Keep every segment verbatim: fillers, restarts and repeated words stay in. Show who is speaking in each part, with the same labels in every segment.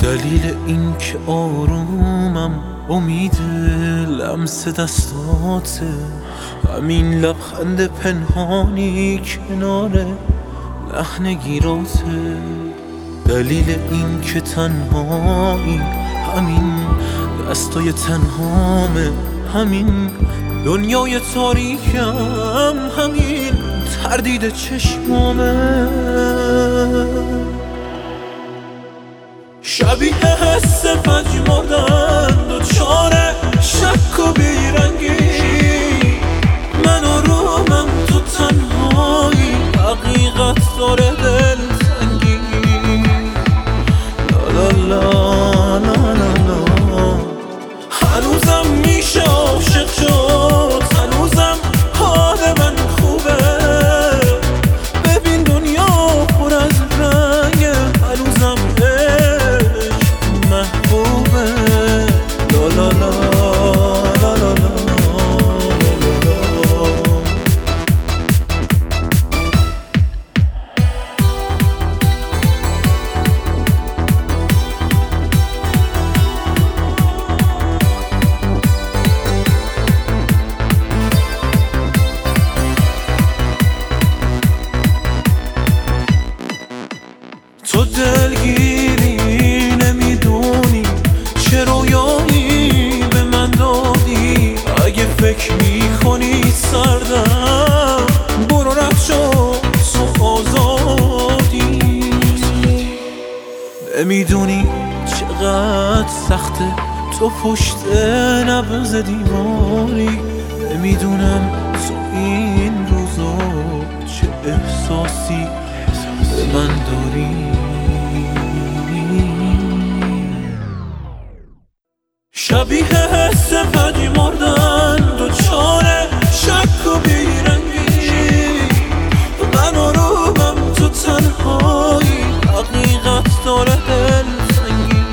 Speaker 1: دلیل این که آرومم امید لمس دستاته، همین لبخند پنهانی کنار لحن گیراته. دلیل این که تنهایی همین دستای تنهامه، همین دنیای تاریکم، همین تردید چشمامه. شبیه حس پژمردن دوچار شک و بیرنگی، من آرومم تو تنهایی، حقیقت داره دل تنگی. لا لا لا لا لا لا هنوزم میشه عاشق شد، هنوزم حال من خوبه. ببین دنیا پر از رنگه، هنوزم عشق محبوبه. لا لا لا لا لا لا تو دلگیری نمیدونی چه رویایی به من دادی. اگه فکر میکنی سردم برو رد شو، تو آزادی. نمیدونی چقدر سخته تو پشت نبض دیواری. نمیدونم تو این روزا چه احساسی به من داری. شبیه حس پژمردن دوچار شک و بیرنگی، من آرومم تو تنهایی، حقیقت داره دل سنگی.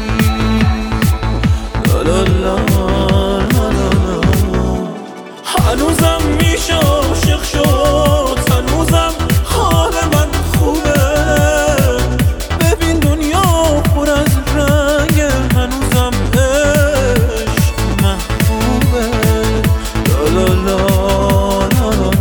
Speaker 1: لا لا لا لا لا هنوزم میشه عاشق شد، هنوزم حال من خوبه. ببین دنیا پر از رنگه، هنوزم عشق محبوبه. لا لا لا لا لا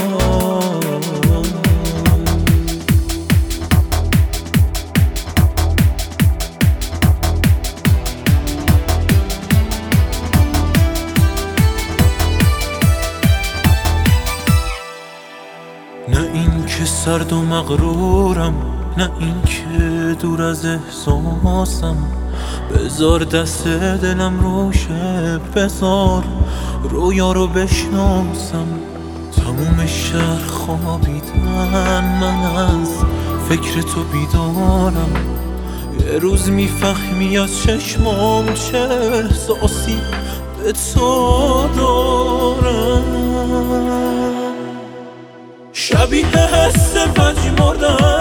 Speaker 1: نه این که سرد و مغرورم، نه این که دور از احساسم. بذار دست دلم روشه، بذار رویا رو بشناسم. تموم شهر خوابیدن، من از فکر تو بیدارم. یه روز میفهمی از چشمام چه احساسی به تو دارم. شبیه حس پژمردن